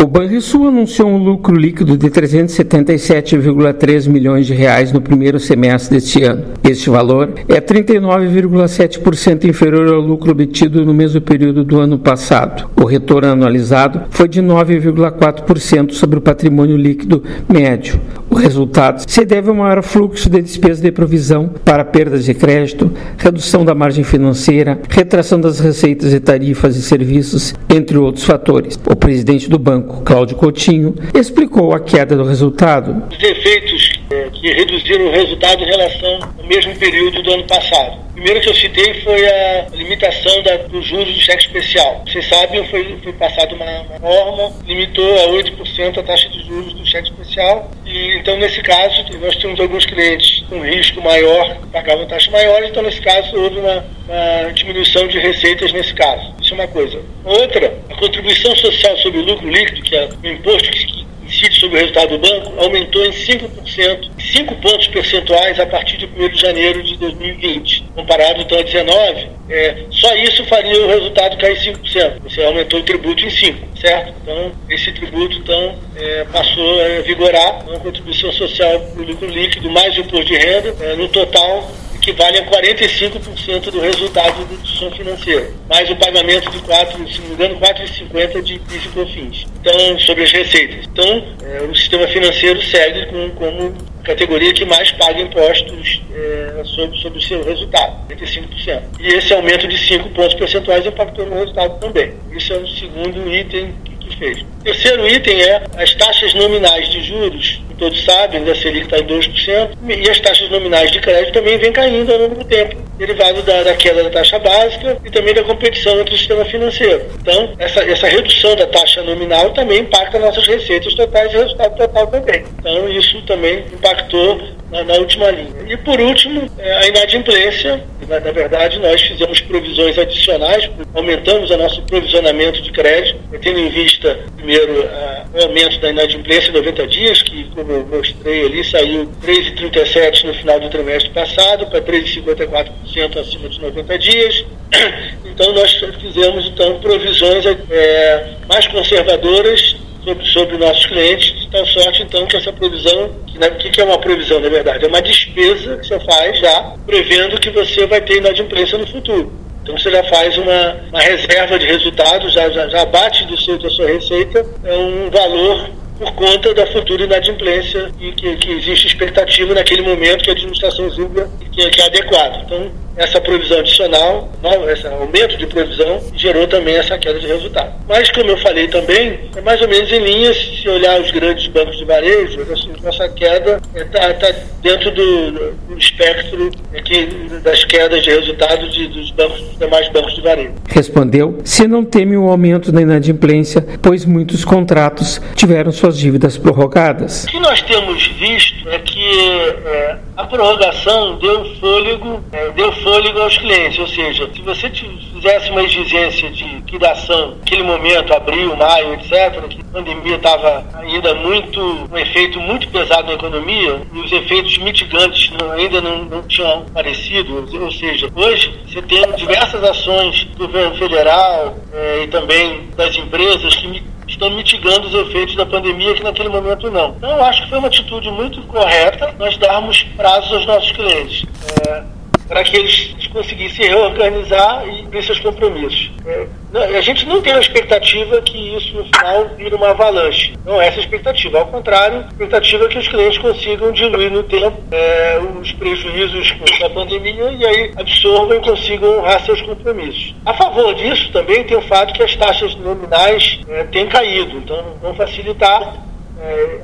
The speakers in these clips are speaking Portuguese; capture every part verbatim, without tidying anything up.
O Banrisul anunciou um lucro líquido de trezentos e setenta e sete vírgula três milhões de reais no primeiro semestre deste ano. Este valor é trinta e nove vírgula sete por cento inferior ao lucro obtido no mesmo período do ano passado. O retorno anualizado foi de nove vírgula quatro por cento sobre o patrimônio líquido médio. O resultado se deve ao maior fluxo de despesa de provisão para perdas de crédito, redução da margem financeira, retração das receitas de tarifas e serviços, entre outros fatores. O presidente do banco, Cláudio Coutinho, explicou a queda do resultado. Os efeitos é, que reduziram o resultado em relação ao mesmo período do ano passado. O primeiro que eu citei foi a limitação da, dos juros do cheque especial. Vocês sabem, foi, foi passada uma, uma norma, limitou a oito por cento a taxa de juros do cheque especial. E, então, nesse caso, nós temos alguns clientes com risco maior, que pagavam taxas maiores, então, nesse caso, houve uma, uma diminuição de receitas nesse caso. Isso é uma coisa. Outra, a contribuição social sobre o lucro líquido, que é o imposto que incide sobre o resultado do banco, aumentou em cinco por cento, cinco pontos percentuais a partir de primeiro de janeiro de dois mil e vinte. Comparado então a dezenove, é, só isso faria o resultado cair cinco por cento. Você aumentou o tributo em cinco por cento, certo? Então, esse tributo então é, passou a vigorar, uma contribuição social para o lucro líquido mais o imposto de renda, é, no total equivale a quarenta e cinco por cento do resultado da instituição financeira, mais o pagamento de quatro, se não me engano, quatro vírgula cinquenta por cento de P I S e COFINS. Então, sobre as receitas. Então, é, o sistema financeiro segue com, como a categoria que mais paga impostos é, sobre, sobre o seu resultado, quarenta e cinco por cento. E esse aumento de cinco pontos percentuais impactou no resultado também. Isso é o segundo item que, que fez. O terceiro item é as taxas nominais de juros. Todos sabem, a Selic está em dois por cento, e as taxas nominais de crédito também vêm caindo ao longo do tempo, derivado da, da queda da taxa básica e também da competição entre o sistema financeiro. Então, essa, essa redução da taxa nominal também impacta nossas receitas totais e resultado total também. Então, isso também impactou na, na última linha. E, por último, a inadimplência. Na, na verdade, nós fizemos provisões adicionais, aumentamos o nosso provisionamento de crédito, tendo em vista, primeiro, a, o aumento da inadimplência em noventa dias, que, como eu mostrei ali, saiu três vírgula trinta e sete por cento no final do trimestre passado, para três vírgula cinquenta e quatro por cento acima de noventa dias. Então, nós fizemos então provisões é, mais conservadoras sobre, sobre nossos clientes, de tal sorte, então, que essa provisão, o né, que, que é uma provisão, na verdade? É uma despesa que você faz já, prevendo que você vai ter inadimplência no futuro. Então, você já faz uma, uma reserva de resultados, já, já, já bate do seu, da sua receita, é um valor por conta da futura inadimplência e que, que existe expectativa naquele momento que a administração julga que, que é adequado. Então, essa provisão adicional, esse aumento de provisão, gerou também essa queda de resultado. Mas, como eu falei também, é mais ou menos em linha, se olhar os grandes bancos de varejo, nossa queda está é, tá dentro do, do espectro é, que, das quedas de resultado de, dos, bancos, dos demais bancos de varejo. Respondeu, se não teme o aumento da inadimplência, pois muitos contratos tiveram suas dívidas prorrogadas. O que nós temos visto é que é, a prorrogação deu fôlego, é, deu fôlego aos clientes, ou seja, se você fizesse uma exigência de liquidação naquele momento, abril, maio, etcétera, que a pandemia estava ainda muito, um efeito muito pesado na economia, e os efeitos mitigantes não, ainda não, não tinham aparecido, ou seja, hoje você tem diversas ações do governo federal é, e também das empresas que estão mitigando os efeitos da pandemia, que naquele momento não. Então, eu acho que foi uma atitude muito correta nós darmos prazos aos nossos clientes, é, para que eles conseguissem reorganizar e cumprir seus compromissos. É, a gente não tem a expectativa que isso, no final, vire uma avalanche. Não é essa a expectativa. Ao contrário, a expectativa é que os clientes consigam diluir no tempo é, os prejuízos da pandemia e aí absorvam e consigam honrar seus compromissos. A favor disso, também tem o fato que as taxas nominais é, têm caído. Então, vão facilitar é,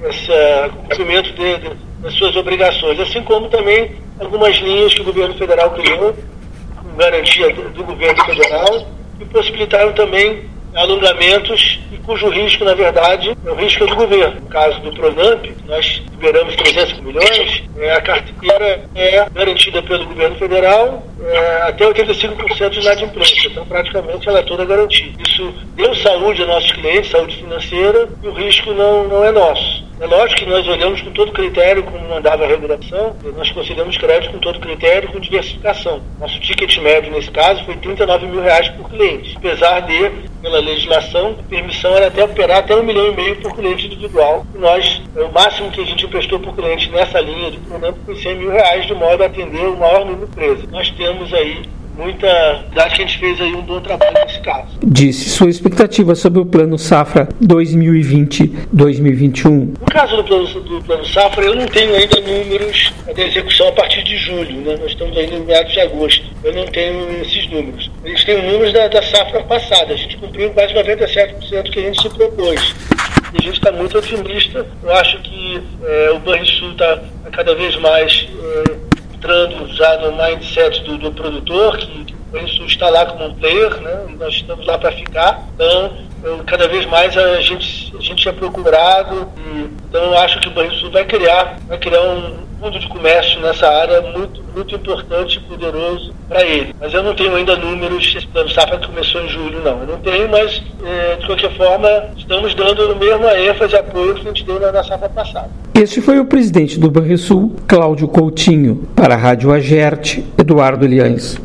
esse cumprimento de, de, das suas obrigações. Assim como também algumas linhas que o governo federal criou, com garantia do governo federal, e possibilitaram também alongamentos, e cujo risco, na verdade, é o risco do governo. No caso do Pronamp, nós liberamos trezentos milhões, é, a carteira é garantida pelo governo federal é, até oitenta e cinco por cento de inadimplência, então praticamente ela é toda garantida. Isso deu saúde aos nossos clientes, saúde financeira, e o risco não, não é nosso. É lógico que nós olhamos com todo critério, como mandava a regulação, nós concedemos crédito com todo critério, com diversificação. Nosso ticket médio, nesse caso, foi trinta e nove mil reais por cliente, apesar de, pela legislação, a permissão era até operar até um milhão e meio por cliente individual. E nós, o máximo que a gente emprestou por cliente nessa linha de pagamento foi cem mil reais, de modo a atender o maior número de empresas. Nós temos aí muita... Acho que a gente fez aí um bom trabalho nesse caso. Disse sua expectativa sobre o Plano Safra dois mil e vinte a dois mil e vinte e um. No caso do plano, do plano Safra, eu não tenho ainda números da execução a partir de julho, né? Nós estamos ainda em meados de agosto. Eu não tenho esses números. Eles têm os números da, da safra passada. A gente cumpriu quase noventa e sete por cento que a gente se propôs. E a gente está muito otimista. Eu acho que é, o Banrisul está cada vez mais é, entrando já no mindset do, do produtor, que o Banrisul está lá como um player, né? E nós estamos lá para ficar. Então, eu, cada vez mais a gente, a gente é procurado. E, então, eu acho que o Banrisul vai criar, vai criar um mundo de comércio nessa área muito, muito importante e poderoso para ele. Mas eu não tenho ainda números, esse plano Safra que começou em julho, não. Eu não tenho, mas é, de qualquer forma, estamos dando a mesma ênfase e apoio que a gente deu na, na safra passada. Este foi o presidente do Banrisul, Cláudio Coutinho. Para a Rádio Agerte, Eduardo Liães.